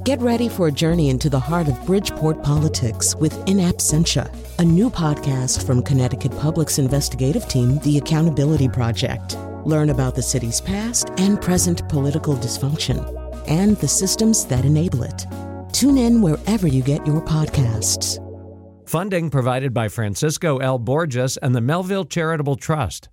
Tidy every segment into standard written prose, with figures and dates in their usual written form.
Get ready for a journey into the heart of Bridgeport politics with In Absentia, a new podcast from Connecticut Public's investigative team, The Accountability Project. Learn about the city's past and present political dysfunction and the systems that enable it. Tune in wherever you get your podcasts. Funding provided by Francisco L. Borges and the Melville Charitable Trust.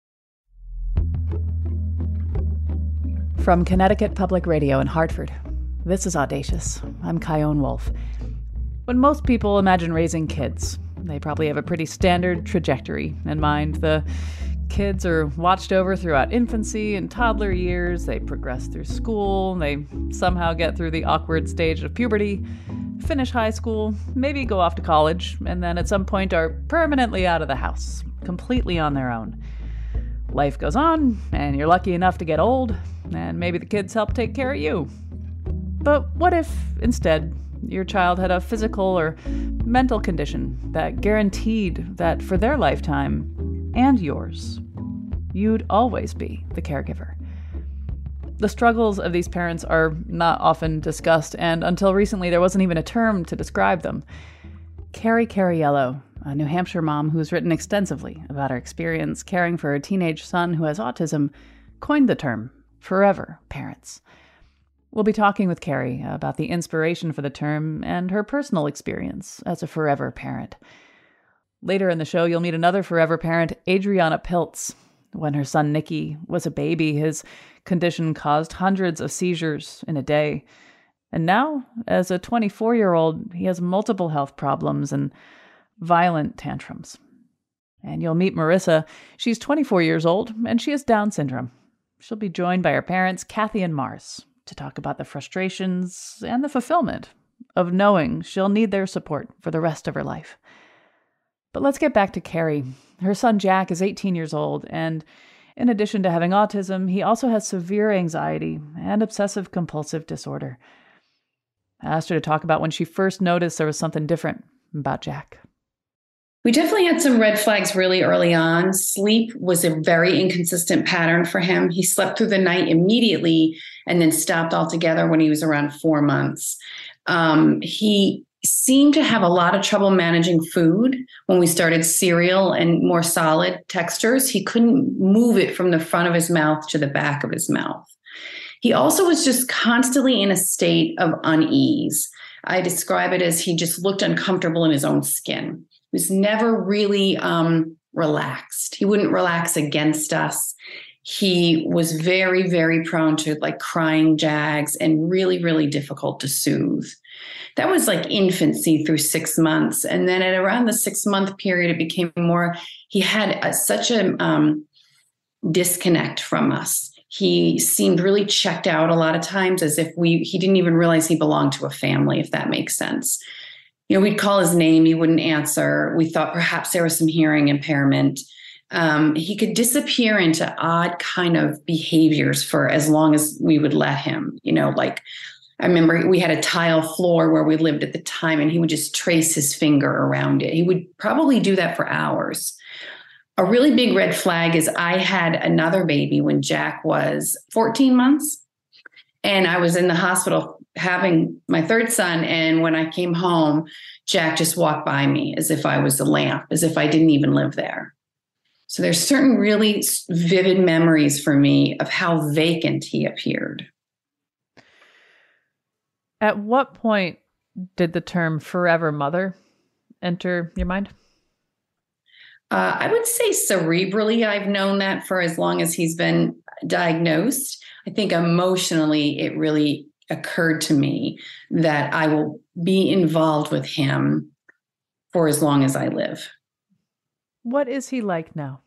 From Connecticut Public Radio in Hartford, this is Audacious. I'm Kyone Wolf. When most people imagine raising kids, they probably have a pretty standard trajectory in mind. The kids are watched over throughout infancy and toddler years. They progress through school. They somehow get through the awkward stage of puberty, finish high school, maybe go off to college, and then at some point are permanently out of the house, completely on their own. Life goes on, and you're lucky enough to get old, and maybe the kids help take care of you. But what if, instead, your child had a physical or mental condition that guaranteed that for their lifetime, and yours, you'd always be the caregiver? The struggles of these parents are not often discussed, and until recently there wasn't even a term to describe them. Carrie Cariello, a New Hampshire mom who's written extensively about her experience caring for her teenage son who has autism, coined the term forever parents. We'll be talking with Carrie about the inspiration for the term and her personal experience as a forever parent. Later in the show, you'll meet another forever parent, Adriana Piltz. When her son Nicky was a baby, his condition caused hundreds of seizures in a day. And now, as a 24-year-old, he has multiple health problems and violent tantrums. And you'll meet Marissa. She's 24 years old, and she has Down syndrome. She'll be joined by her parents, Kathy and Mars, to talk about the frustrations and the fulfillment of knowing she'll need their support for the rest of her life. But let's get back to Carrie. Her son Jack is 18 years old, and in addition to having autism, he also has severe anxiety and obsessive-compulsive disorder. I asked her to talk about when she first noticed there was something different about Jack. We definitely had some red flags really early on. Sleep was a very inconsistent pattern for him. He slept through the night immediately and then stopped altogether when he was around 4 months. He seemed to have a lot of trouble managing food. When we started cereal and more solid textures, he couldn't move it from the front of his mouth to the back of his mouth. He also was just constantly in a state of unease. I describe it as he just looked uncomfortable in his own skin. He was never really relaxed. He wouldn't relax against us. He was very, very prone to like crying jags and really, really difficult to soothe. That was like infancy through 6 months. And then at around the 6-month period, it became more, he had such a disconnect from us. He seemed really checked out a lot of times, as if he didn't even realize he belonged to a family, if that makes sense. You know, we'd call his name, he wouldn't answer. We thought perhaps there was some hearing impairment. He could disappear into odd kind of behaviors for as long as we would let him. You know, like I remember we had a tile floor where we lived at the time, and he would just trace his finger around it. He would probably do that for hours. A really big red flag is I had another baby when Jack was 14 months, and I was in the hospital having my third son. And when I came home, Jack just walked by me as if I was a lamp, as if I didn't even live there. So there's certain really vivid memories for me of how vacant he appeared. At what point did the term forever mother enter your mind? I would say cerebrally, I've known that for as long as he's been diagnosed. I think emotionally, it really occurred to me that I will be involved with him for as long as I live. What is he like now?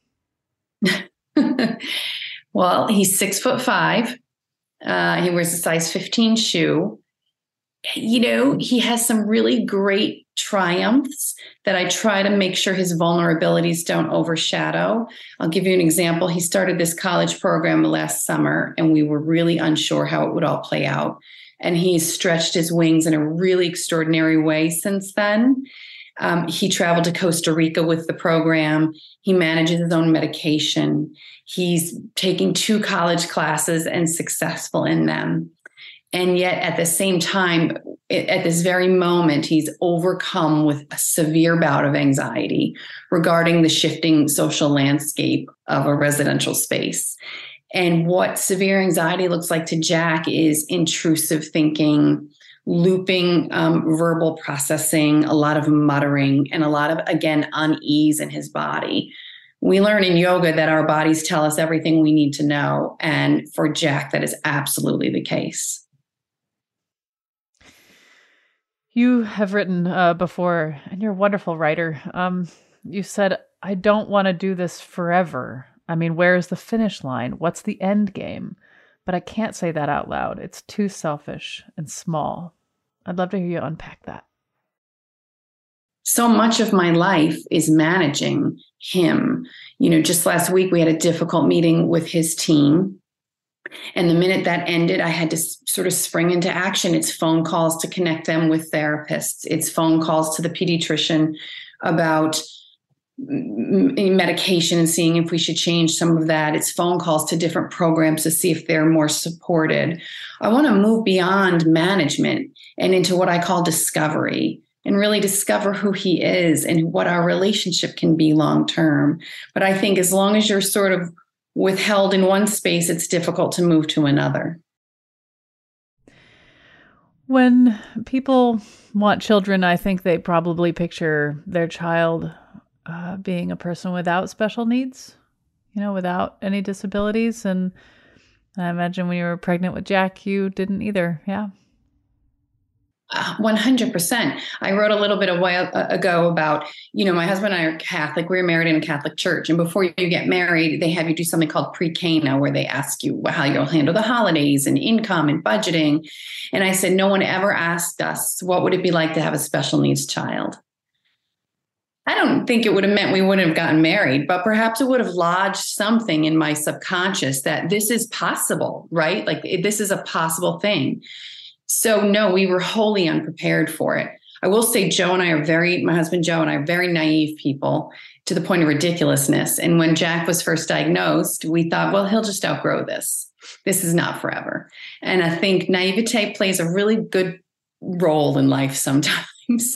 Well, he's 6'5". He wears a size 15 shoe. You know, he has some really great triumphs that I try to make sure his vulnerabilities don't overshadow. I'll give you an example. He started this college program last summer, and we were really unsure how it would all play out. And he's stretched his wings in a really extraordinary way since then. He traveled to Costa Rica with the program. He manages his own medication. He's taking 2 college classes and successful in them. And yet at the same time, at this very moment, he's overcome with a severe bout of anxiety regarding the shifting social landscape of a residential space. And what severe anxiety looks like to Jack is intrusive thinking, looping verbal processing, a lot of muttering, and a lot of, again, unease in his body. We learn in yoga that our bodies tell us everything we need to know. And for Jack, that is absolutely the case. You have written before, and you're a wonderful writer. You said, I don't want to do this forever. I mean, where's the finish line? What's the end game? But I can't say that out loud. It's too selfish and small. I'd love to hear you unpack that. So much of my life is managing him. Just last week, we had a difficult meeting with his team. And the minute that ended, I had to sort of spring into action. It's phone calls to connect them with therapists. It's phone calls to the pediatrician about medication and seeing if we should change some of that. It's phone calls to different programs to see if they're more supported. I want to move beyond management and into what I call discovery, and really discover who he is and what our relationship can be long term. But I think as long as you're sort of withheld in one space, it's difficult to move to another. When people want children, I think they probably picture their child being a person without special needs, without any disabilities. And I imagine when you were pregnant with Jack, you didn't either. Yeah. 100%. I wrote a little bit a while ago about, my husband and I are Catholic. We were married in a Catholic church. And before you get married, they have you do something called pre-Cana, where they ask you how you'll handle the holidays and income and budgeting. And I said, no one ever asked us, what would it be like to have a special needs child? I don't think it would have meant we wouldn't have gotten married, but perhaps it would have lodged something in my subconscious that this is possible, right? Like this is a possible thing. So no, we were wholly unprepared for it. I will say my husband Joe and I are very naive people to the point of ridiculousness. And when Jack was first diagnosed, we thought, well, he'll just outgrow this. This is not forever. And I think naivete plays a really good role in life sometimes.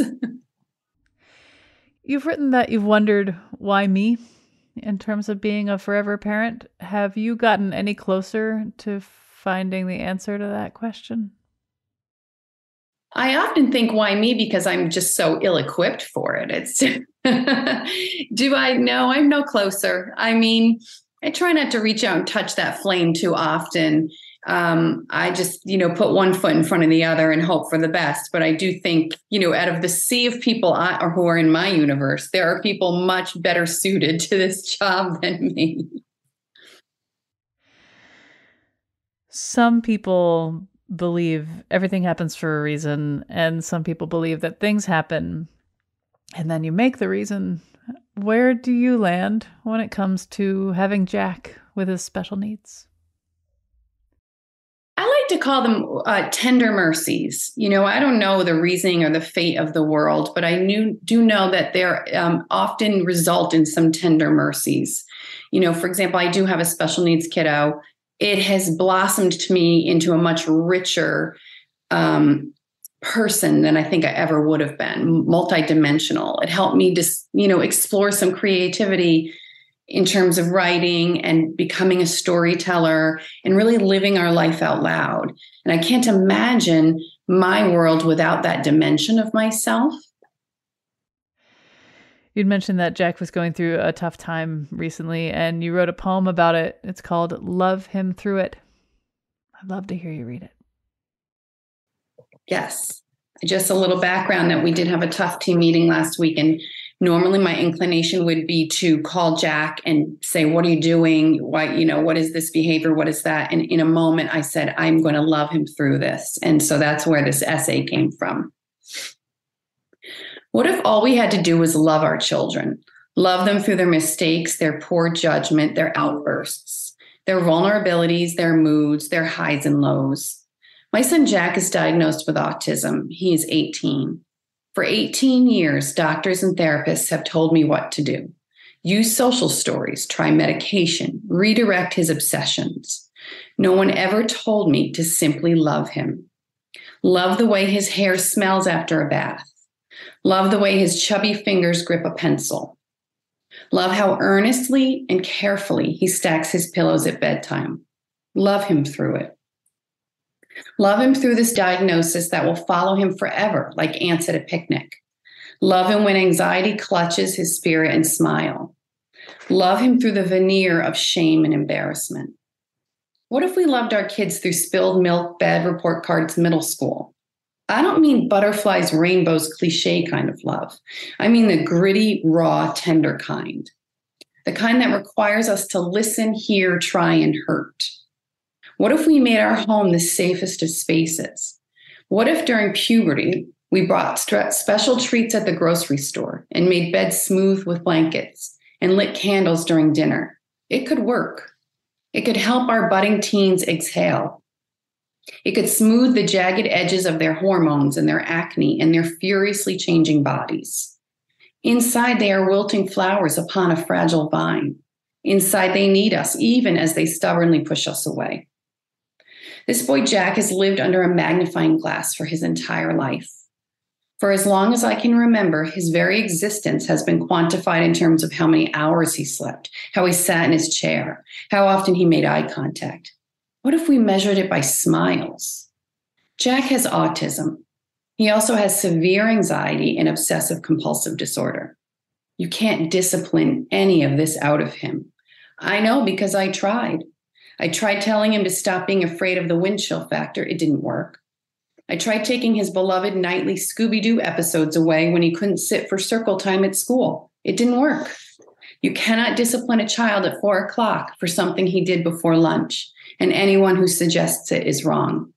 You've written that you've wondered, why me, in terms of being a forever parent. Have you gotten any closer to finding the answer to that question? I often think, why me? Because I'm just so ill-equipped for it. It's do I know? I'm no closer. I mean, I try not to reach out and touch that flame too often. I just, put one foot in front of the other and hope for the best. But I do think, out of the sea of people who are in my universe, there are people much better suited to this job than me. Some people believe everything happens for a reason, and some people believe that things happen and then you make the reason. Where do you land when it comes to having Jack with his special needs? I like to call them tender mercies. I don't know the reasoning or the fate of the world, but I do know that they're often result in some tender mercies. For example, I do have a special needs kiddo. It has blossomed to me into a much richer person than I think I ever would have been, multidimensional. It helped me just, explore some creativity in terms of writing and becoming a storyteller and really living our life out loud. And I can't imagine my world without that dimension of myself. You'd mentioned that Jack was going through a tough time recently, and you wrote a poem about it. It's called Love Him Through It. I'd love to hear you read it. Yes. Just a little background that we did have a tough team meeting last week. And normally my inclination would be to call Jack and say, what are you doing? Why, what is this behavior? What is that? And in a moment I said, I'm going to love him through this. And so that's where this essay came from. What if all we had to do was love our children, love them through their mistakes, their poor judgment, their outbursts, their vulnerabilities, their moods, their highs and lows? My son Jack is diagnosed with autism. He is 18. For 18 years, doctors and therapists have told me what to do. Use social stories, try medication, redirect his obsessions. No one ever told me to simply love him. Love the way his hair smells after a bath. Love the way his chubby fingers grip a pencil. Love how earnestly and carefully he stacks his pillows at bedtime. Love him through it. Love him through this diagnosis that will follow him forever, like ants at a picnic. Love him when anxiety clutches his spirit and smile. Love him through the veneer of shame and embarrassment. What if we loved our kids through spilled milk, bad report cards, middle school? I don't mean butterflies, rainbows, cliche kind of love. I mean the gritty, raw, tender kind. The kind that requires us to listen, hear, try, and hurt. What if we made our home the safest of spaces? What if during puberty, we brought special treats at the grocery store and made beds smooth with blankets and lit candles during dinner? It could work. It could help our budding teens exhale. It could smooth the jagged edges of their hormones and their acne and their furiously changing bodies. Inside, they are wilting flowers upon a fragile vine. Inside, they need us, even as they stubbornly push us away. This boy, Jack, has lived under a magnifying glass for his entire life. For as long as I can remember, his very existence has been quantified in terms of how many hours he slept, how he sat in his chair, how often he made eye contact. What if we measured it by smiles? Jack has autism. He also has severe anxiety and obsessive compulsive disorder. You can't discipline any of this out of him. I know because I tried. I tried telling him to stop being afraid of the wind chill factor. It didn't work. I tried taking his beloved nightly Scooby-Doo episodes away when he couldn't sit for circle time at school. It didn't work. You cannot discipline a child at 4 o'clock for something he did before lunch, and anyone who suggests it is wrong.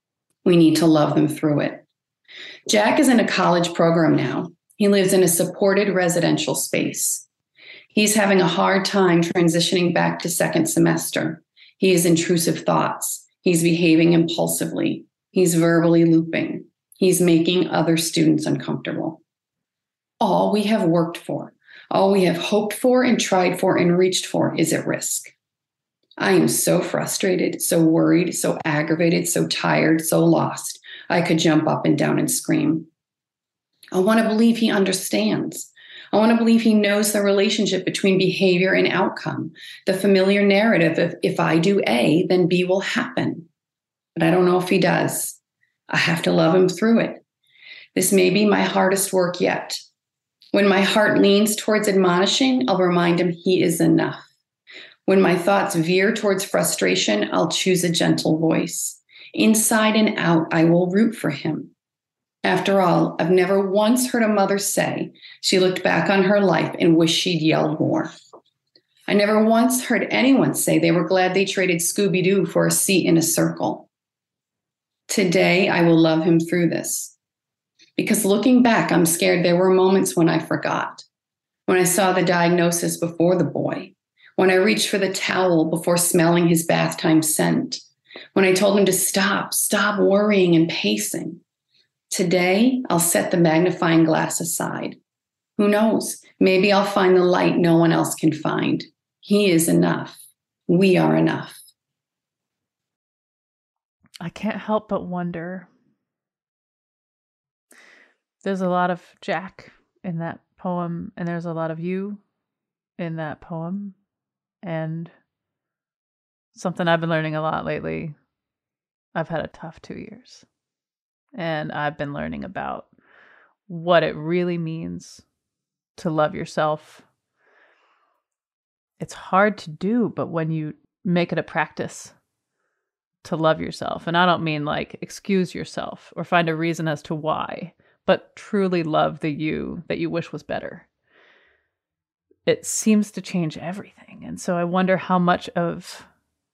We need to love them through it. Jack is in a college program now. He lives in a supported residential space. He's having a hard time transitioning back to second semester. He has intrusive thoughts. He's behaving impulsively. He's verbally looping. He's making other students uncomfortable. All we have worked for, all we have hoped for and tried for and reached for is at risk. I am so frustrated, so worried, so aggravated, so tired, so lost. I could jump up and down and scream. I want to believe he understands. I want to believe he knows the relationship between behavior and outcome, the familiar narrative of if I do A, then B will happen. But I don't know if he does. I have to love him through it. This may be my hardest work yet. When my heart leans towards admonishing, I'll remind him he is enough. When my thoughts veer towards frustration, I'll choose a gentle voice. Inside and out, I will root for him. After all, I've never once heard a mother say she looked back on her life and wished she'd yelled more. I never once heard anyone say they were glad they traded Scooby-Doo for a seat in a circle. Today, I will love him through this. Because looking back, I'm scared there were moments when I forgot. When I saw the diagnosis before the boy. When I reached for the towel before smelling his bath time scent. When I told him to stop worrying and pacing. Today, I'll set the magnifying glass aside. Who knows? Maybe I'll find the light no one else can find. He is enough. We are enough. I can't help but wonder. There's a lot of Jack in that poem, and there's a lot of you in that poem. And something I've been learning a lot lately. I've had a tough 2 years. And I've been learning about what it really means to love yourself. It's hard to do, but when you make it a practice to love yourself, and I don't mean like excuse yourself or find a reason as to why, but truly love the you that you wish was better, it seems to change everything. And so I wonder how much of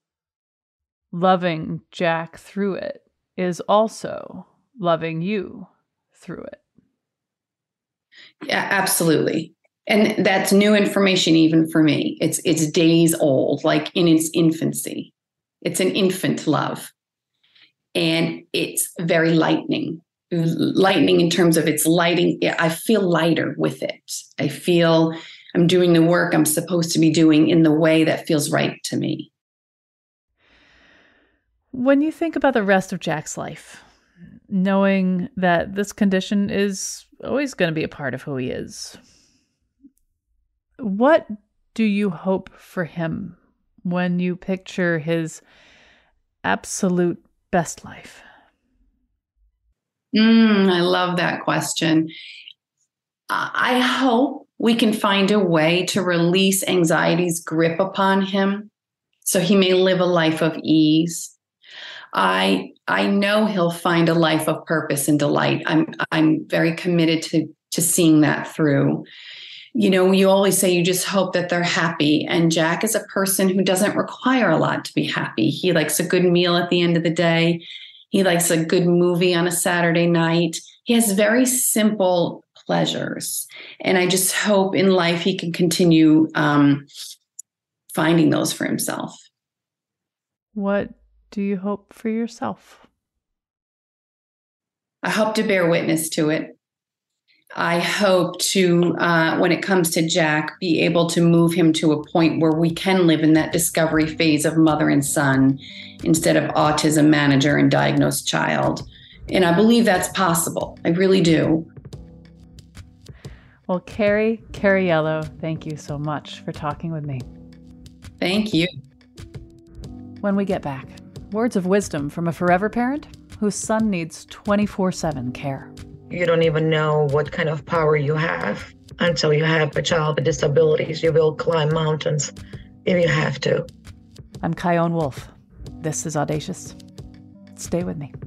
loving Jack through it is also loving you through it. Yeah, absolutely. And that's new information even for me. It's days old, like in its infancy. It's an infant love. And it's very lightening in terms of its lighting. I feel lighter with it. I feel I'm doing the work I'm supposed to be doing in the way that feels right to me. When you think about the rest of Jack's life, knowing that this condition is always going to be a part of who he is, what do you hope for him when you picture his absolute best life? I love that question. I hope we can find a way to release anxiety's grip upon him so he may live a life of ease. I know he'll find a life of purpose and delight. I'm very committed to seeing that through. You know, you always say you just hope that they're happy. And Jack is a person who doesn't require a lot to be happy. He likes a good meal at the end of the day. He likes a good movie on a Saturday night. He has very simple pleasures. And I just hope in life he can continue finding those for himself. What do you hope for yourself? I hope to bear witness to it. I hope to, when it comes to Jack, be able to move him to a point where we can live in that discovery phase of mother and son instead of autism manager and diagnosed child. And I believe that's possible. I really do. Well, Carrie Cariello, thank you so much for talking with me. Thank you. When we get back, words of wisdom from a forever parent whose son needs 24/7 care. You don't even know what kind of power you have until you have a child with disabilities. You will climb mountains if you have to. I'm Chion Wolf. This is Audacious. Stay with me.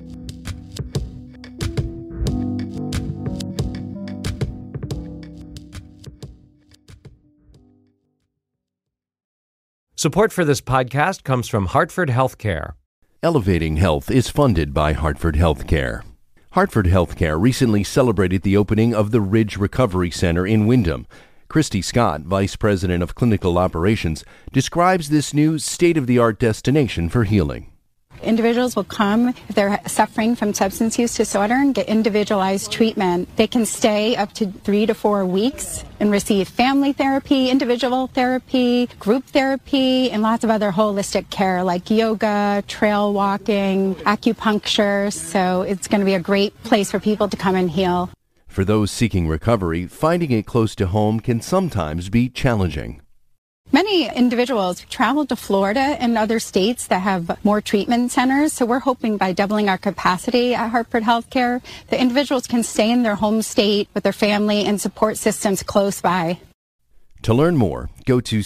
Support for this podcast comes from Hartford Healthcare. Elevating Health is funded by Hartford Healthcare. Hartford Healthcare recently celebrated the opening of the Ridge Recovery Center in Windham. Christy Scott, Vice President of Clinical Operations, describes this new state-of-the-art destination for healing. Individuals will come if they're suffering from substance use disorder and get individualized treatment. They can stay up to 3 to 4 weeks and receive family therapy, individual therapy, group therapy, and lots of other holistic care like yoga, trail walking, acupuncture. So it's going to be a great place for people to come and heal. For those seeking recovery, finding it close to home can sometimes be challenging. Many individuals travel to Florida and other states that have more treatment centers. So we're hoping by doubling our capacity at Hartford Healthcare, the individuals can stay in their home state with their family and support systems close by. To learn more, go to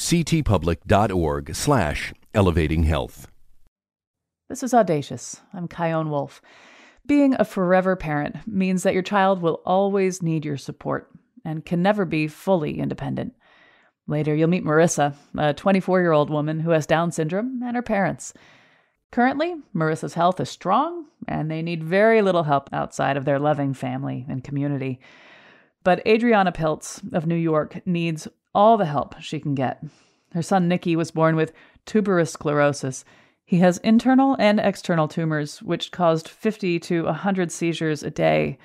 ctpublic.org/elevatinghealth. This is Audacious. I'm Chion Wolf. Being a forever parent means that your child will always need your support and can never be fully independent. Later, you'll meet Marissa, a 24-year-old woman who has Down syndrome, and her parents. Currently, Marissa's health is strong, and they need very little help outside of their loving family and community. But Adriana Piltz of New York needs all the help she can get. Her son Nicky was born with tuberous sclerosis. He has internal and external tumors, which caused 50 to 100 seizures a day.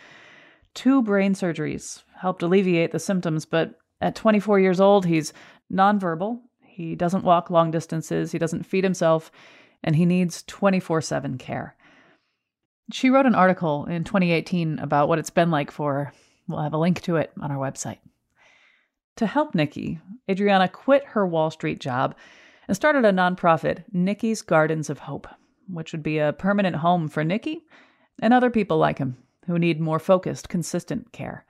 2 brain surgeries helped alleviate the symptoms, but at 24 years old, he's nonverbal, he doesn't walk long distances, he doesn't feed himself, and he needs 24/7 care. She wrote an article in 2018 about what it's been like for her. We'll have a link to it on our website. To help Nicky, Adriana quit her Wall Street job and started a nonprofit, Nicky's Gardens of Hope, which would be a permanent home for Nicky and other people like him who need more focused, consistent care.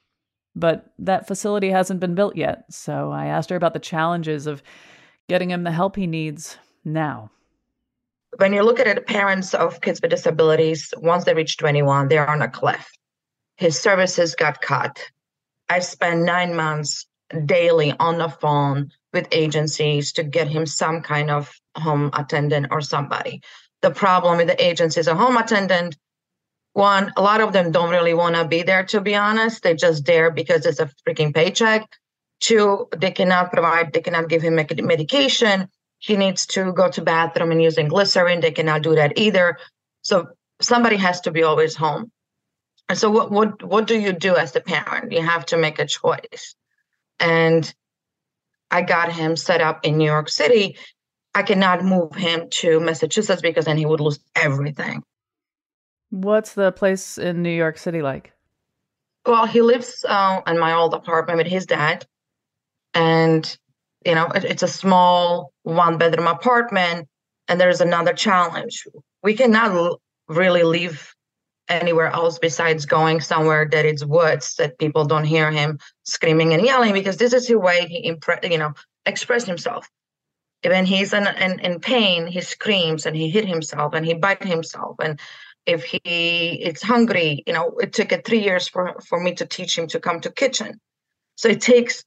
But that facility hasn't been built yet, so I asked her about the challenges of getting him the help he needs now. When you look at it, parents of kids with disabilities, once they reach 21, they're on a cliff. His services got cut. I spent 9 months daily on the phone with agencies to get him some kind of home attendant or somebody. The problem with the agencies, a home attendant, one, a lot of them don't really want to be there, to be honest. They're just there because it's a freaking paycheck. 2, they cannot give him medication. He needs to go to bathroom and using glycerin. They cannot do that either. So somebody has to be always home. And so what do you do as the parent? You have to make a choice. And I got him set up in New York City. I cannot move him to Massachusetts because then he would lose everything. What's the place in New York City like? Well, he lives in my old apartment with his dad. And, it's a small 1-bedroom apartment. And there's another challenge. We cannot really live anywhere else besides going somewhere that it's woods, that people don't hear him screaming and yelling, because this is the way he expressed himself. When he's in pain, he screams and he hit himself and he bite himself. And if it's hungry, it took 3 years for me to teach him to come to kitchen. So it takes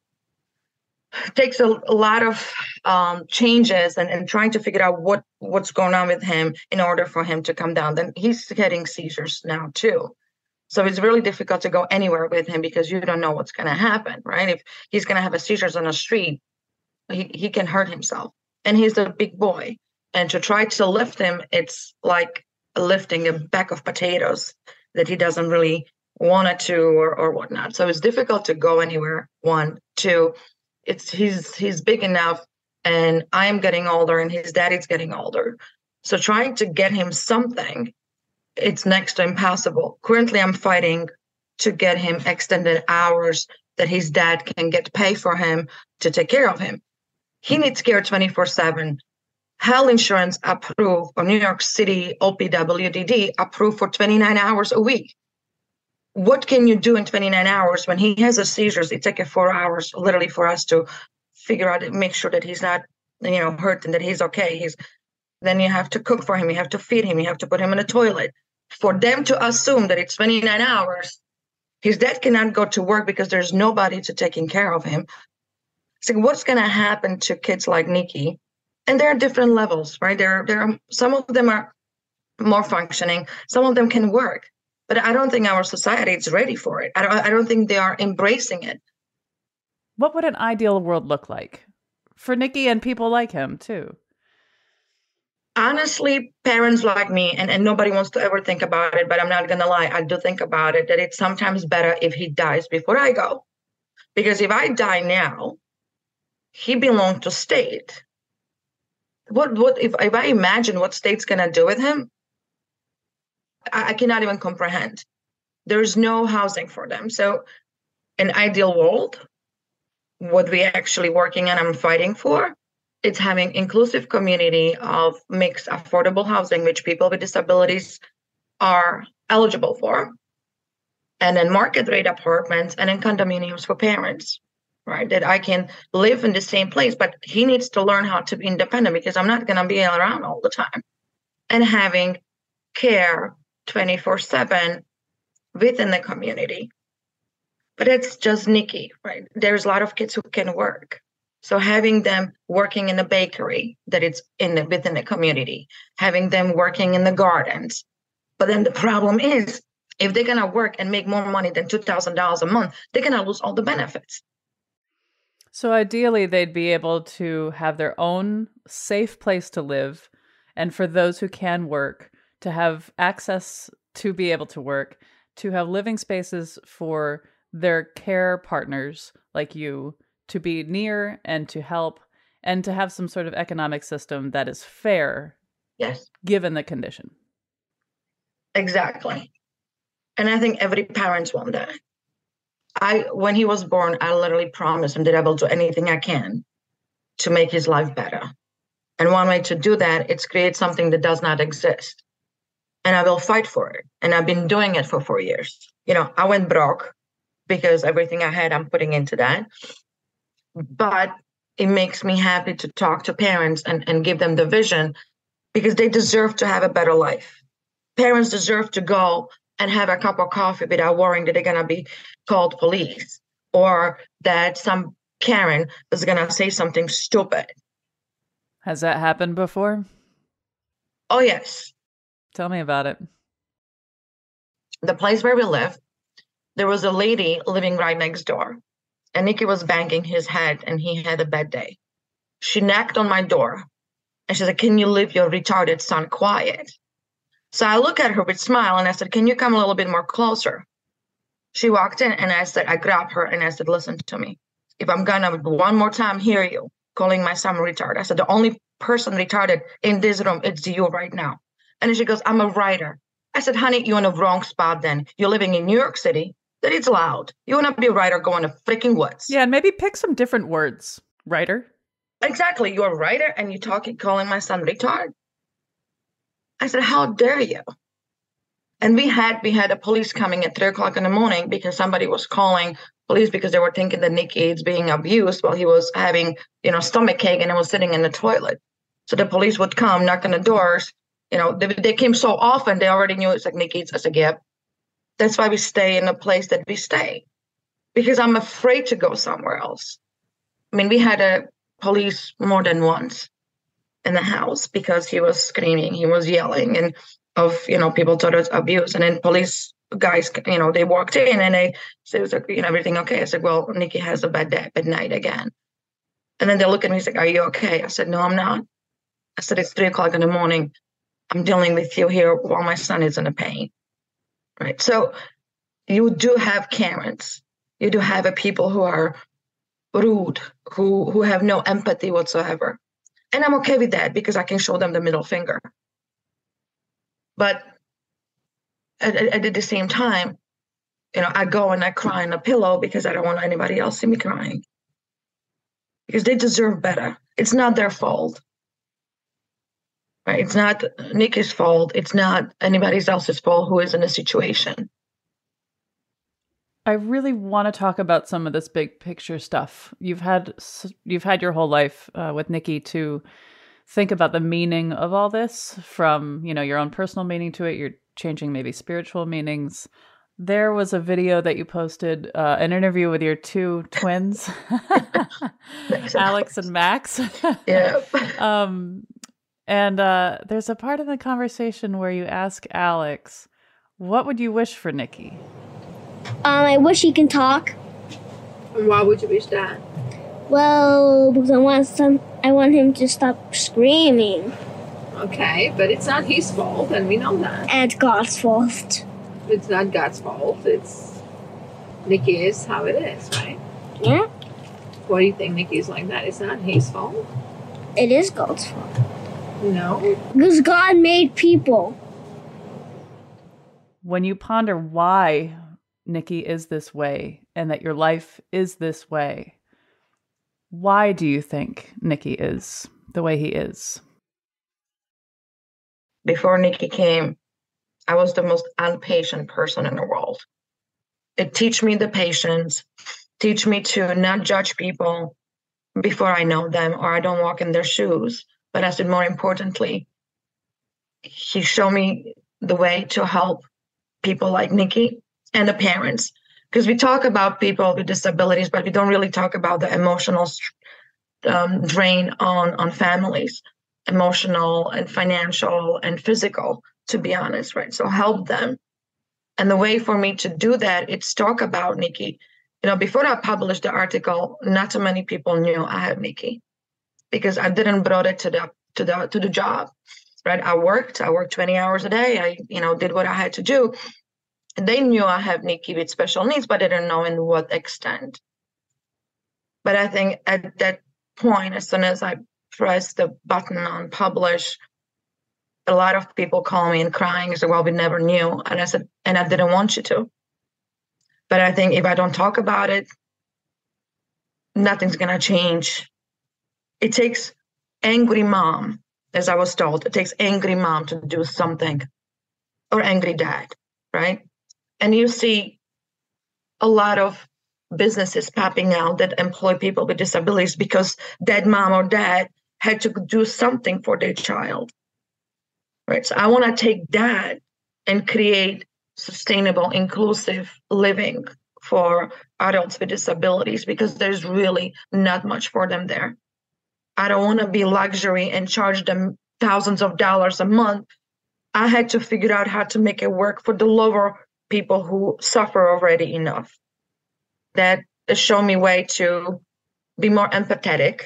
a lot of changes and trying to figure out what's going on with him in order for him to come down. Then he's getting seizures now too. So it's really difficult to go anywhere with him because you don't know what's going to happen, right? If he's going to have seizures on the street, he can hurt himself. And he's a big boy. And to try to lift him, it's like lifting a bag of potatoes that he doesn't really want to or whatnot. So it's difficult to go anywhere. 1, 2, he's big enough, and I'm getting older and his daddy's getting older. So trying to get him something, it's next to impossible. Currently, I'm fighting to get him extended hours that his dad can get pay for him to take care of him. He needs care 24/7. Health insurance approved, or New York City OPWDD approved for 29 hours a week. What can you do in 29 hours when he has a seizures? It takes 4 hours literally for us to figure out, make sure that he's not, hurt and that he's okay. Then you have to cook for him. You have to feed him. You have to put him in a toilet. For them to assume that it's 29 hours, his dad cannot go to work because there's nobody to taking care of him. So what's going to happen to kids like Nikki? And there are different levels, right? There are some of them are more functioning. Some of them can work. But I don't think our society is ready for it. I don't think they are embracing it. What would an ideal world look like for Nikki and people like him, too? Honestly, parents like me, and nobody wants to ever think about it, but I'm not going to lie, I do think about it, that it's sometimes better if he dies before I go. Because if I die now, he belonged to state. What if I imagine what state's going to do with him? I cannot even comprehend. There's no housing for them. So an ideal world, what we're actually working on and fighting for, it's having inclusive community of mixed affordable housing, which people with disabilities are eligible for. And then market rate apartments and then condominiums for parents, right? That I can live in the same place, but he needs to learn how to be independent because I'm not going to be around all the time. And having care 24/7 within the community. But it's just Nikki, right? There's a lot of kids who can work. So having them working in a bakery that it's within the community, having them working in the gardens. But then the problem is, if they're going to work and make more money than $2,000 a month, they're going to lose all the benefits. So ideally, they'd be able to have their own safe place to live. And for those who can work, to have access to be able to work, to have living spaces for their care partners like you to be near and to help, and to have some sort of economic system that is fair. Yes. Given the condition. Exactly. And I think every parent wants that. When he was born, I literally promised him that I will do anything I can to make his life better. And one way to do that is create something that does not exist. And I will fight for it. And I've been doing it for 4 years. I went broke because everything I had, I'm putting into that. But it makes me happy to talk to parents and give them the vision because they deserve to have a better life. Parents deserve to go and have a cup of coffee without worrying that they're going to be called police or that some Karen is going to say something stupid. Has that happened before? Oh, yes. Tell me about it. The place where we live, there was a lady living right next door. And Nikki was banging his head and he had a bad day. She knocked on my door and she said, "Can you leave your retarded son quiet?" So I look at her with a smile and I said, "Can you come a little bit more closer?" She walked in and I grabbed her and I said, "Listen to me. If I'm gonna one more time hear you calling my son retarded," I said, "the only person retarded in this room. It's you right now. And she goes, I'm a writer. I said, honey, you're in the wrong spot then. You're living in New York City. That it's loud. You want to be a writer, go in the freaking woods. Yeah, and maybe pick some different words. Writer. Exactly. You're a writer and you're calling my son retard. I said, how dare you? And we had a police coming at 3:00 in the morning because somebody was calling police because they were thinking that Nicky is being abused while he was having, stomachache and was sitting in the toilet. So the police would come, knock on the doors. They came so often, they already knew it's like Nicky. I said, yep. That's why we stay in the place that we stay, because I'm afraid to go somewhere else. I mean, we had a police more than once in the house because he was screaming, he was yelling, and people thought it was abuse. And then police guys, they walked in and they said, everything okay? I said, well, Nicky has a bad day, bad night again. And then they look at me and say, are you okay? I said, no, I'm not. I said, it's 3:00 in the morning. I'm dealing with you here while my son is in a pain. Right. So you do have Karens. You do have people who are rude, who have no empathy whatsoever. And I'm okay with that because I can show them the middle finger. But at the same time, I go and I cry in a pillow because I don't want anybody else to see me crying. Because they deserve better. It's not their fault. Right? It's not Nicky's fault. It's not anybody else's fault who is in a situation. I really want to talk about some of this big picture stuff. You've had your whole life with Nicky to think about the meaning of all this, from your own personal meaning to it. You're changing maybe spiritual meanings. There was a video that you posted, an interview with your two twins, Alex and Max. Yeah. And there's a part of the conversation where you ask Alex, what would you wish for Nicky? I wish he can talk. And why would you wish that? Well, because I want him to stop screaming. Okay, but it's not his fault, and we know that. And it's God's fault. It's not God's fault. It's Nicky is how it is, right? Yeah. Why do you think Nicky is like that? It's not his fault. It is God's fault. No. Because God made people. When you ponder why Nicky is this way and that your life is this way, why do you think Nicky is the way he is? Before Nicky came, I was the most impatient person in the world. It teach me the patience, teach me to not judge people before I know them or I don't walk in their shoes. But I said, more importantly, he showed me the way to help people like Nicky and the parents. Because we talk about people with disabilities, but we don't really talk about the emotional drain on families, emotional and financial and physical, to be honest, right? So help them. And the way for me to do that, it's talk about Nicky. Before I published the article, not too many people knew I had Nicky because I didn't brought it to the job, right? I worked 20 hours a day. I, did what I had to do. And they knew I have Nicky with special needs, but they didn't know in what extent. But I think at that point, as soon as I pressed the button on publish, a lot of people call me and crying and say, well, we never knew. And I said, and I didn't want you to. But I think if I don't talk about it, nothing's going to change. It takes angry mom, as I was told, it takes angry mom to do something, or angry dad, right? And you see a lot of businesses popping out that employ people with disabilities because that mom or dad had to do something for their child, right? So I want to take that and create sustainable, inclusive living for adults with disabilities because there's really not much for them there. I don't want to be luxury and charge them thousands of dollars a month. I had to figure out how to make it work for the lower people who suffer already enough. That showed me way to be more empathetic,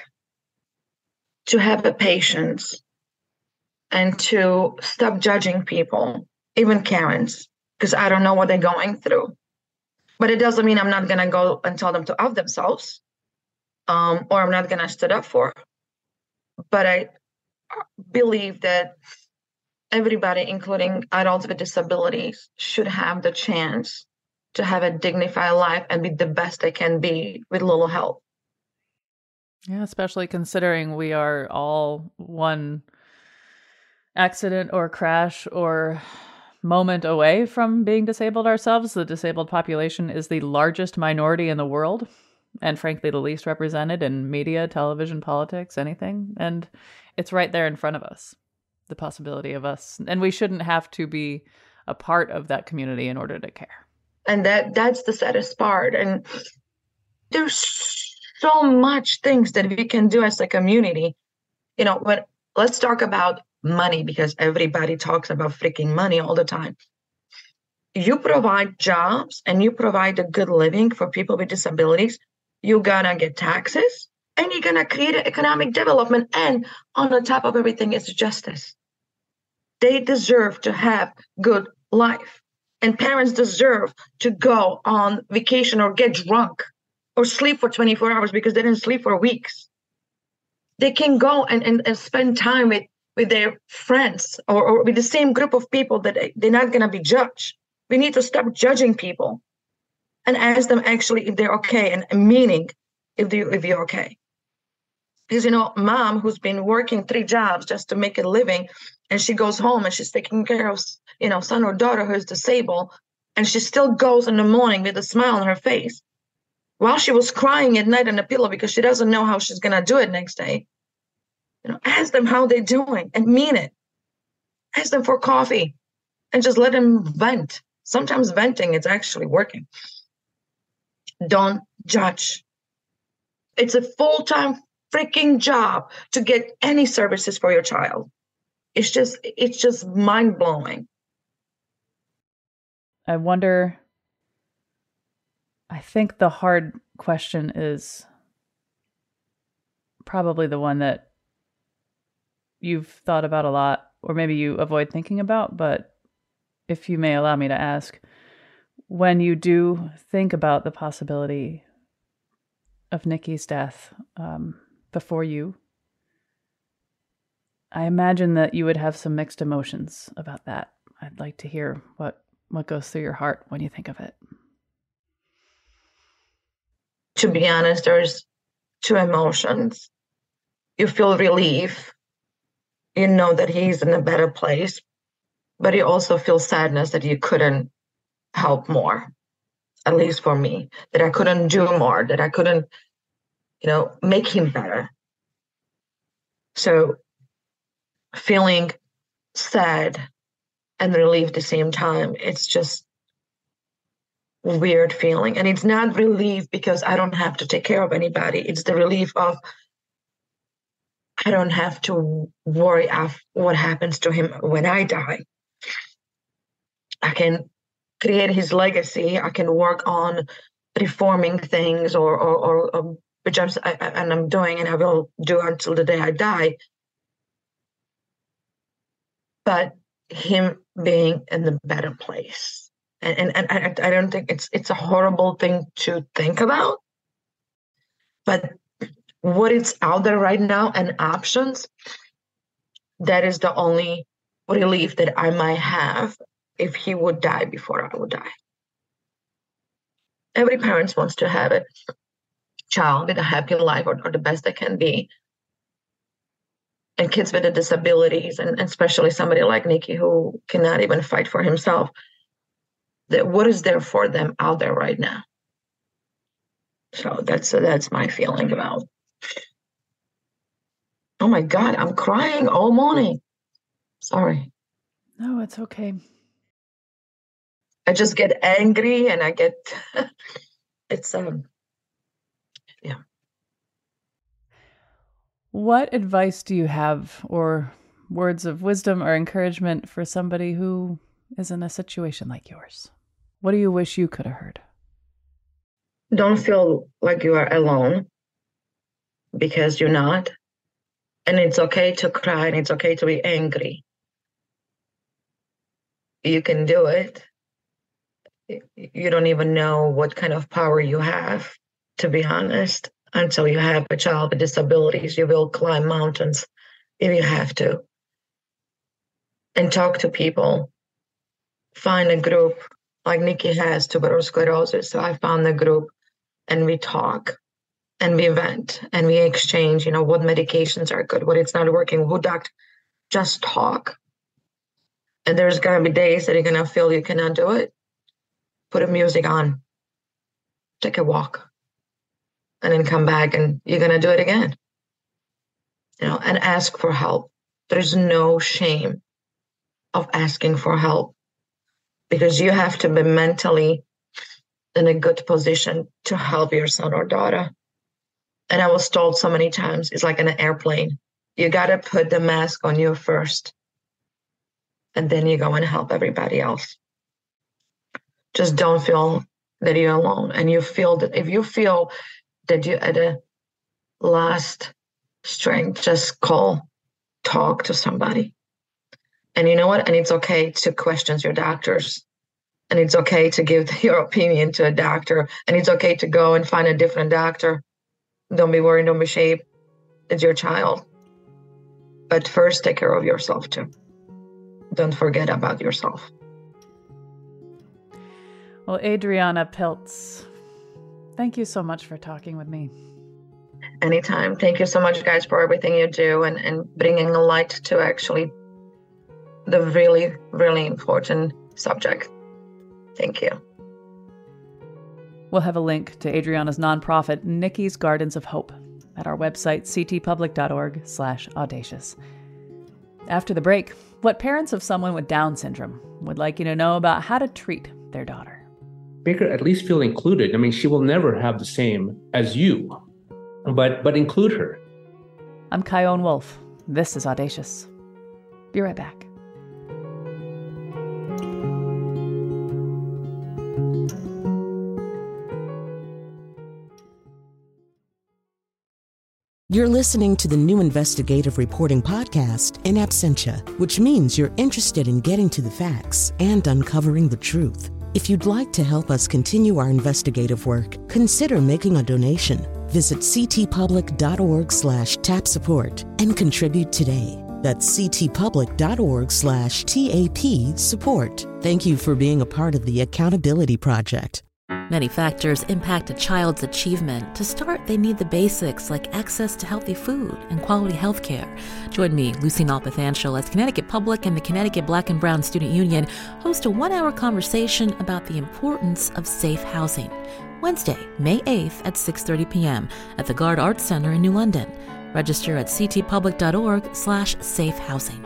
to have a patience, and to stop judging people, even Karens, because I don't know what they're going through. But it doesn't mean I'm not going to go and tell them to off themselves, or I'm not going to stand up for. But believe that everybody, including adults with disabilities, should have the chance to have a dignified life and be the best they can be with little help. Yeah, especially considering we are all one accident or crash or moment away from being disabled ourselves. The disabled population is the largest minority in the world, and frankly, the least represented in media, television, politics, anything. And it's right there in front of us, the possibility of us. And we shouldn't have to be a part of that community in order to care. And that's the saddest part. And there's so much things that we can do as a community. But let's talk about money, because everybody talks about freaking money all the time. You provide jobs and you provide a good living for people with disabilities, you're gonna get taxes and you're gonna create economic development. And on the top of everything is justice. They deserve to have good life. And parents deserve to go on vacation or get drunk or sleep for 24 hours because they didn't sleep for weeks. They can go and spend time with their friends or with the same group of people that they're not going to be judged. We need to stop judging people and ask them actually if they're okay, and meaning if you're okay. Because, mom who's been working 3 jobs just to make a living, and she goes home and she's taking care of, son or daughter who's disabled, and she still goes in the morning with a smile on her face while she was crying at night on the pillow because she doesn't know how she's going to do it next day. Ask them how they're doing and mean it. Ask them for coffee and just let them vent. Sometimes venting is actually working. Don't judge. It's a full-time freaking job to get any services for your child. It's just mind-blowing. I wonder, I think the hard question is probably the one that you've thought about a lot, or maybe you avoid thinking about, but if you may allow me to ask, when you do think about the possibility of Nikki's death before you, I imagine that you would have some mixed emotions about that. I'd like to hear what goes through your heart when you think of it. To be honest, there's 2 emotions. You feel relief. You know that he's in a better place, but you also feel sadness that you couldn't help more, at least for me, that I couldn't do more, that I couldn't, make him better. So feeling sad and relief at the same time, it's just a weird feeling. And it's not relief because I don't have to take care of anybody. It's the relief of I don't have to worry of what happens to him when I die. I can create his legacy. I can work on reforming things or which I'm doing and I will do until the day I die. But him being in the better place. And I don't think it's a horrible thing to think about. But what is out there right now and options, that is the only relief that I might have if he would die before I would die. Every parent wants to have a child with a happy life or the best they can be. And kids with the disabilities, and especially somebody like Nikki who cannot even fight for himself, that what is there for them out there right now? So that's my feeling about. Oh my God, I'm crying all morning. Sorry. No, it's okay. I just get angry and I get, yeah. What advice do you have, or words of wisdom or encouragement for somebody who is in a situation like yours? What do you wish you could have heard? Don't feel like you are alone, because you're not. And it's okay to cry and it's okay to be angry. You can do it. You don't even know what kind of power you have, to be honest, until you have a child with disabilities. You will climb mountains if you have to, and talk to people. Find a group like Nikki has tuberous sclerosis. So I found a group and we talk and we vent and we exchange, what medications are good, what it's not working, who doctor, just talk. And there's going to be days that you're going to feel you cannot do it. Put a music on, take a walk, and then come back and you're going to do it again. And ask for help. There's no shame of asking for help, because you have to be mentally in a good position to help your son or daughter. And I was told so many times, it's like an airplane. You got to put the mask on you first, and then you go and help everybody else. Just don't feel that you're alone. And you feel that if you feel that you're at a last strength, just talk to somebody. And you know what? And it's okay to question your doctors. And it's okay to give your opinion to a doctor. And it's okay to go and find a different doctor. Don't be worried, don't be ashamed. It's your child. But first, take care of yourself too. Don't forget about yourself. Well, Adriana Piltz, thank you so much for talking with me. Anytime. Thank you so much, guys, for everything you do and bringing a light to actually the really, really important subject. Thank you. We'll have a link to Adriana's nonprofit, Nikki's Gardens of Hope, at our website, ctpublic.org/audacious. After the break, what parents of someone with Down syndrome would like you to know about how to treat their daughter. Make her at least feel included. I mean, she will never have the same as you, but include her. I'm Chion Wolf. This is Audacious. Be right back. You're listening to the new investigative reporting podcast, In Absentia, which means you're interested in getting to the facts and uncovering the truth. If you'd like to help us continue our investigative work, consider making a donation. Visit ctpublic.org/tap support and contribute today. That's ctpublic.org/TAP support. Thank you for being a part of the Accountability Project. Many factors impact a child's achievement. To start, they need the basics like access to healthy food and quality health care. Join me, Lucy Nalpathanchel, as Connecticut Public and the Connecticut Black and Brown Student Union host a 1-hour conversation about the importance of safe housing. Wednesday, May 8th at 6:30 p.m. at the Gard Arts Center in New London. Register at ctpublic.org/safehousing.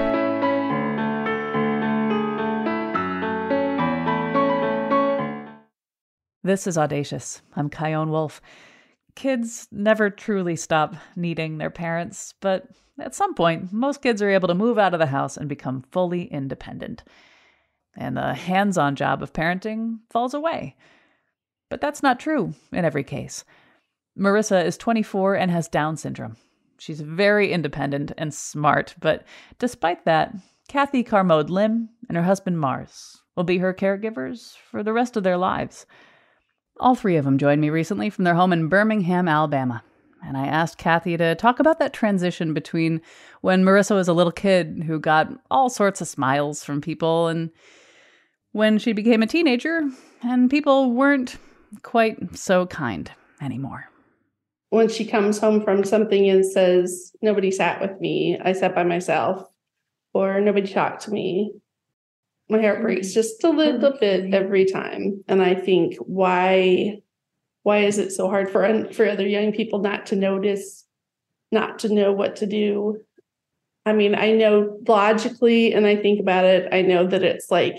This is Audacious. I'm Chion Wolf. Kids never truly stop needing their parents, but at some point, most kids are able to move out of the house and become fully independent. And the hands-on job of parenting falls away. But that's not true in every case. Marissa is 24 and has Down syndrome. She's very independent and smart, but despite that, Kathy Carmode Lim and her husband Mars will be her caregivers for the rest of their lives. All three of them joined me recently from their home in Birmingham, Alabama. And I asked Kathy to talk about that transition between when Marissa was a little kid who got all sorts of smiles from people and when she became a teenager and people weren't quite so kind anymore. When she comes home from something and says, nobody sat with me, I sat by myself, or nobody talked to me, my heart breaks just a little bit every time. And I think, why is it so hard for other young people not to notice, not to know what to do? I mean, I know logically, and I think about it, I know that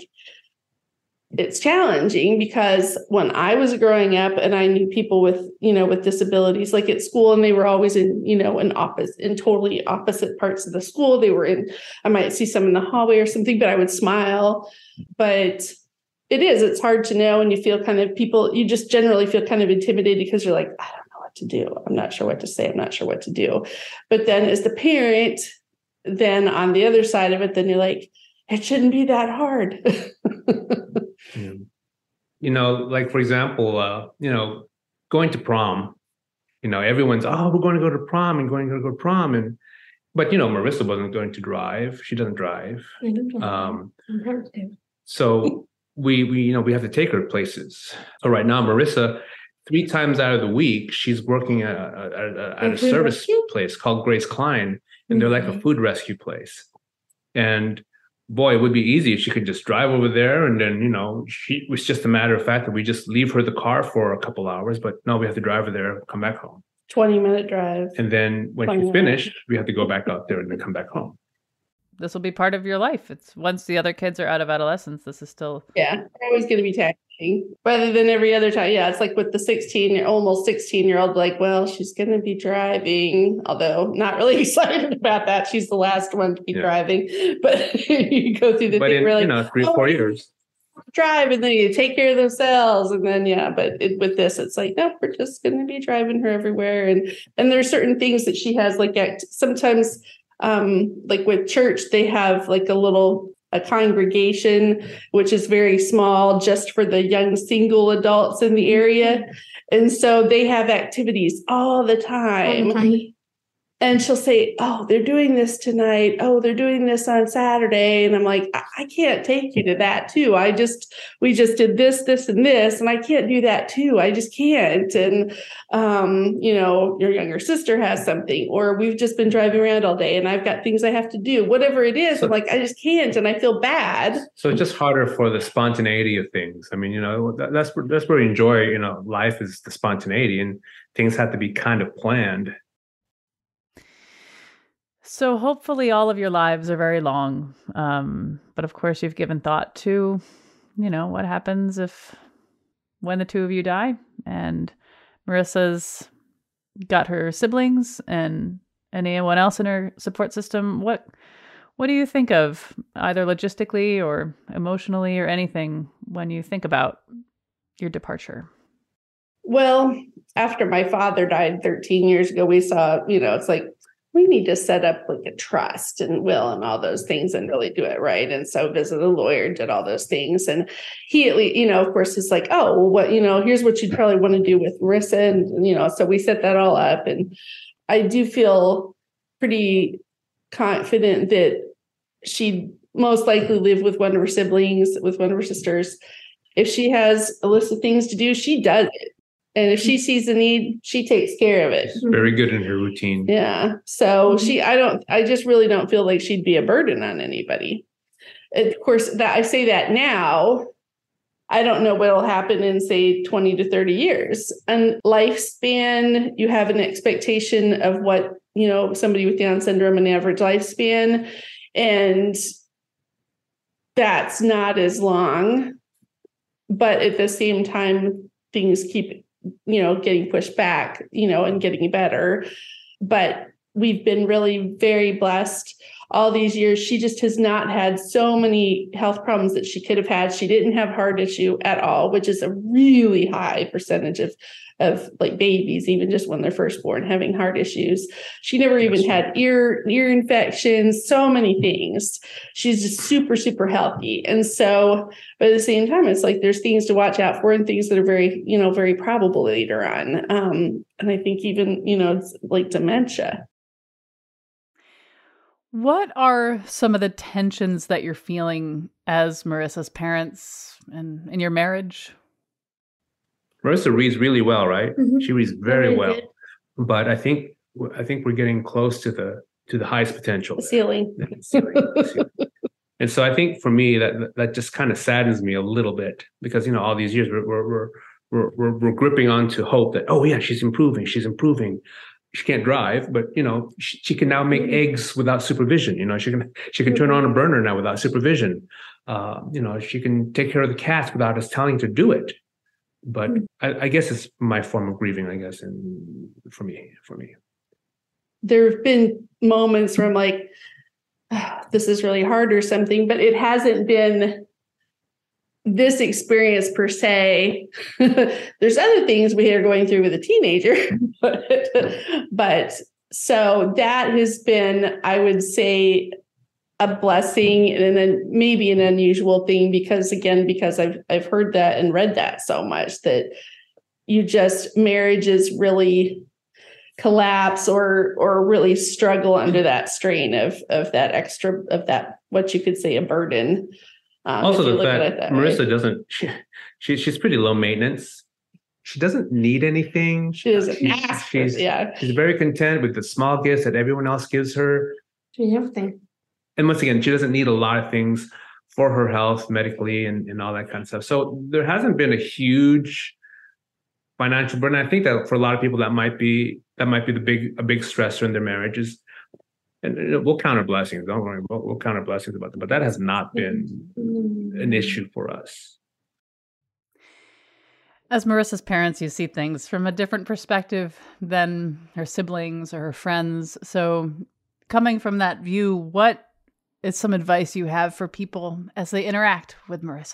it's challenging because when I was growing up and I knew people with disabilities, like at school, and they were always in totally opposite parts of the school. I might see some in the hallway or something, but I would smile. But it's hard to know. And you feel you just generally feel kind of intimidated because you're like, I don't know what to do. I'm not sure what to say. I'm not sure what to do. But then as the parent, then on the other side of it, then you're like, it shouldn't be that hard. Like, for example, going to prom, everyone's, we're going to go to prom and going to go to prom. And, But, Marissa wasn't going to drive. She doesn't drive. So we have to take her places. So right now, Marissa, 3 times out of the week, she's working at a service place called Grace Klein, and they're like a food rescue place. And boy, it would be easy if she could just drive over there, and then, it was just a matter of fact that we just leave her the car for a couple hours. But no, we have to drive her there, come back home. 20-minute drive. And then when she's finished, we have to go back out there and then come back home. This will be part of your life. It's once the other kids are out of adolescence, this is still... Yeah, always going to be taxing rather than every other time. Yeah, it's like with the almost 16-year-old, like, well, she's going to be driving, although not really excited about that. She's the last one to be driving. But you go through the thing where 3 or 4 years. Drive, and then you take care of themselves, and then with this it's like, no, we're just going to be driving her everywhere. And there's certain things that she has, like sometimes like with church, they have like a congregation, which is very small, just for the young single adults in the area. And so they have activities all the time. And she'll say, oh, they're doing this tonight. Oh, they're doing this on Saturday. And I'm like, I can't take you to that too. We just did this, and this, and I can't do that too. I just can't. And, your younger sister has something, or we've just been driving around all day and I've got things I have to do, whatever it is. I'm like, I just can't. And I feel bad. So it's just harder for the spontaneity of things. I mean, that's where we enjoy, life is the spontaneity, and things have to be kind of planned. So hopefully all of your lives are very long. But of course, you've given thought to, what happens when the two of you die, and Marissa's got her siblings and anyone else in her support system. What do you think of, either logistically or emotionally or anything, when you think about your departure? Well, after my father died 13 years ago, we saw, it's like, we need to set up like a trust and will and all those things and really do it right. And so visited a lawyer, did all those things. And he, at least, of course, is like, oh, well, what, here's what you'd probably want to do with Marissa. And, so we set that all up. And I do feel pretty confident that she'd most likely live with one of her siblings, with one of her sisters. If she has a list of things to do, she does it. And if she sees a need, she takes care of it. She's very good in her routine. Yeah. So I just really don't feel like she'd be a burden on anybody. And of course, that I say that now, I don't know what'll happen in, say, 20 to 30 years. And lifespan, you have an expectation of what, somebody with Down syndrome, an average lifespan. And that's not as long. But at the same time, things keep getting pushed back, and getting better. But we've been really very blessed all these years. She just has not had so many health problems that she could have had. She didn't have heart issue at all, which is a really high percentage of like babies, even just when they're first born, having heart issues. She never even had ear infections, so many things. She's just super, super healthy. And so, but at the same time, it's like there's things to watch out for and things that are very, very probable later on. And I think even, it's like dementia. What are some of the tensions that you're feeling as Marissa's parents and in your marriage? Marissa reads really well, right? Mm-hmm. She reads very well, but I think we're getting close to the highest potential. The ceiling. And so I think for me that just kind of saddens me a little bit, because all these years we're gripping onto hope that, oh yeah, she's improving. She can't drive, but she can now make eggs without supervision. She can turn on a burner now without supervision. She can take care of the cats without us telling her to do it. But I guess it's my form of grieving, I guess, and for me. There have been moments where I'm like, this is really hard or something, but it hasn't been this experience per se. There's other things we are going through with a teenager, but so that has been, I would say, a blessing and then maybe an unusual thing, because I've heard that and read that so much, that marriage is really collapse or really struggle under that strain of that what you could say a burden. Also, the fact Marissa doesn't, she's pretty low maintenance. She doesn't need anything. She doesn't ask. She's very content with the small gifts that everyone else gives her. Everything. And once again, she doesn't need a lot of things for her health medically and all that kind of stuff. So there hasn't been a huge financial burden. I think that for a lot of people, that might be a big stressor in their marriages. And we'll count our blessings. Don't worry, we'll count our blessings about them. But that has not been an issue for us. As Marissa's parents, you see things from a different perspective than her siblings or her friends. So coming from that view, what is some advice you have for people as they interact with Marissa?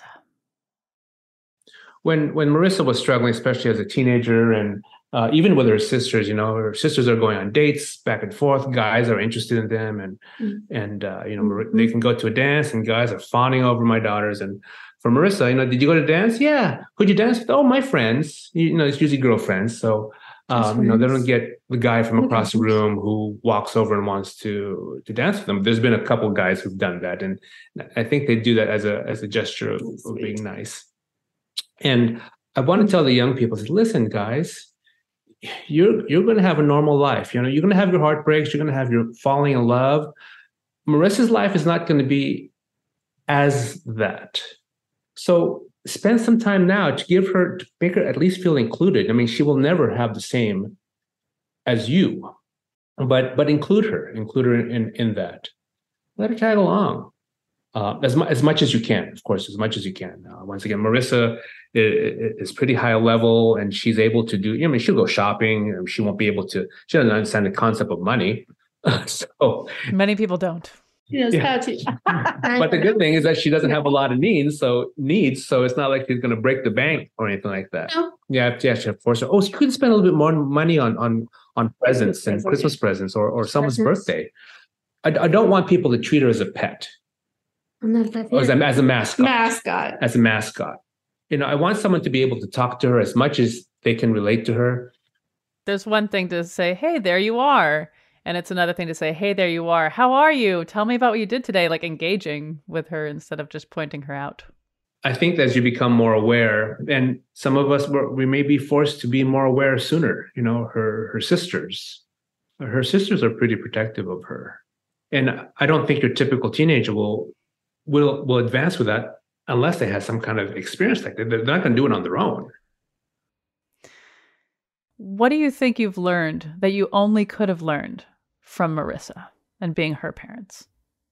When Marissa was struggling, especially as a teenager, and even with her sisters, her sisters are going on dates back and forth. Guys are interested in them, and they can go to a dance, and guys are fawning over my daughters. And for Marissa, did you go to dance? Yeah. Who'd you dance with? Oh, my friends. It's usually girlfriends. So they don't get the guy from across the room who walks over and wants to dance with them. There's been a couple of guys who've done that, and I think they do that as a gesture of being nice. And I want to tell the young people, listen, guys, you're going to have a normal life. You're going to have your heartbreaks. You're going to have your falling in love. Marissa's life is not going to be as that. So spend some time now to make her at least feel included. I mean, she will never have the same as you, but include her in that. Let her tag along. As much as you can, of course, as much as you can. Once again, Marissa is pretty high level, and she's able to do. She'll go shopping. She won't be able to. She doesn't understand the concept of money, so many people don't. She knows how to. But the good thing is that she doesn't have a lot of needs, so it's not like she's going to break the bank or anything like that. No. Yeah, she have force her. Oh, so you could spend a little bit more money on presents and Christmas presents or someone's birthday. I don't want people to treat her as a pet. Or as a mascot. As a mascot. I want someone to be able to talk to her as much as they can relate to her. There's one thing to say, hey, there you are. And it's another thing to say, hey, there you are. How are you? Tell me about what you did today. Like engaging with her instead of just pointing her out. I think that as you become more aware, and some of us, we may be forced to be more aware sooner. Her sisters are pretty protective of her. And I don't think your typical teenager will advance with that unless they have some kind of experience like that. They're not going to do it on their own. What do you think you've learned that you only could have learned from Marissa and being her parents?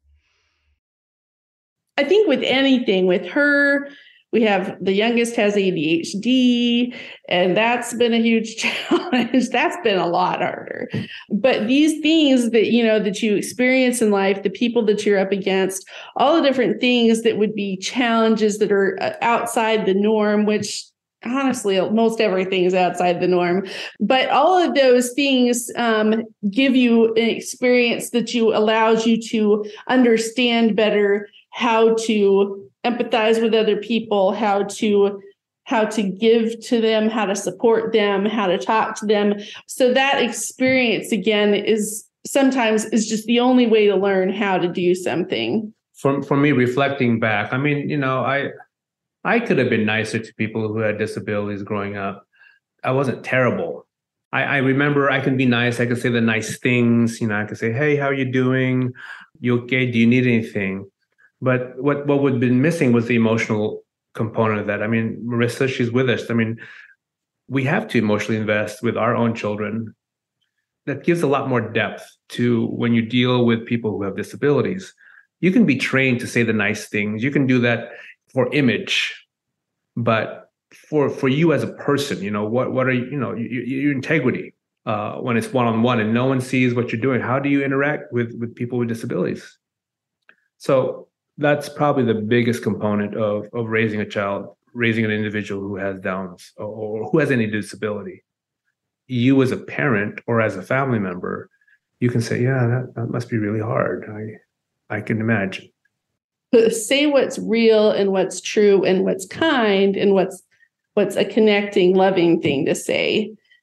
I think with anything, with her, the youngest has ADHD, and that's been a huge challenge. That's been a lot harder. But these things that, that you experience in life, the people that you're up against, all the different things that would be challenges that are outside the norm, which honestly, most everything is outside the norm. But all of those things give you an experience that allows you to understand better how to empathize with other people, how to give to them, how to support them, how to talk to them. So that experience, again, is sometimes just the only way to learn how to do something. For me, reflecting back, I could have been nicer to people who had disabilities growing up. I wasn't terrible. I remember I can be nice. I can say the nice things. I can say, hey, how are you doing? You okay? Do you need anything? But what would have been missing was the emotional component of that. Marissa, she's with us. We have to emotionally invest with our own children. That gives a lot more depth to when you deal with people who have disabilities. You can be trained to say the nice things. You can do that for image, but for you as a person, what are your integrity when it's one-on-one and no one sees what you're doing? How do you interact with people with disabilities? So that's probably the biggest component of raising a child, raising an individual who has Downs or who has any disability. You as a parent or as a family member, you can say, yeah, that must be really hard. I can imagine. Say what's real and what's true and what's kind and what's a connecting, loving thing to say.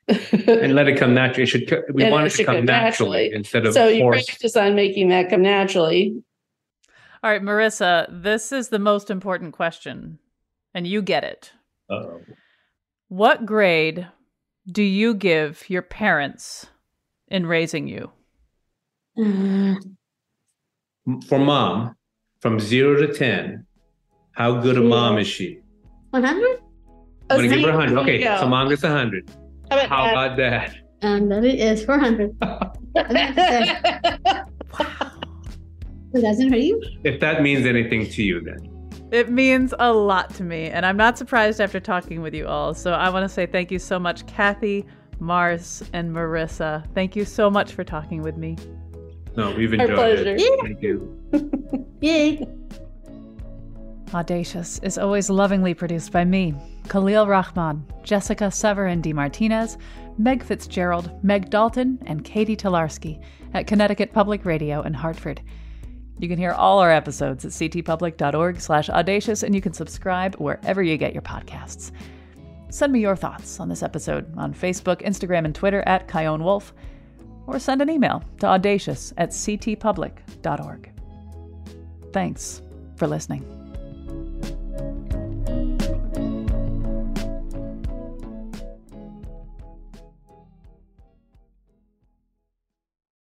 And let it come naturally. We want it to come naturally instead of so you forced. practice on making that come naturally. All right, Marissa, this is the most important question, and you get it. Uh-oh. What grade do you give your parents in raising you? For mom, from 0 to 10, how good a mom is she? 100? I'm going to give her 100. Okay, so mom gets 100. How about dad? That is 400. It doesn't hurt you? If that means anything to you, then. It means a lot to me, and I'm not surprised after talking with you all. So I want to say thank you so much, Kathy, Mars, and Marissa. Thank you so much for talking with me. No, we've enjoyed it. Yeah. Thank you. Yay. Audacious is always lovingly produced by me, Khalil Rahman, Jessica Severin DeMartinez, Meg Fitzgerald, Meg Dalton, and Katie Tolarski at Connecticut Public Radio in Hartford. You can hear all our episodes at ctpublic.org/audacious, and you can subscribe wherever you get your podcasts. Send me your thoughts on this episode on Facebook, Instagram, and Twitter at Chion Wolf, or send an email to audacious@ctpublic.org. Thanks for listening.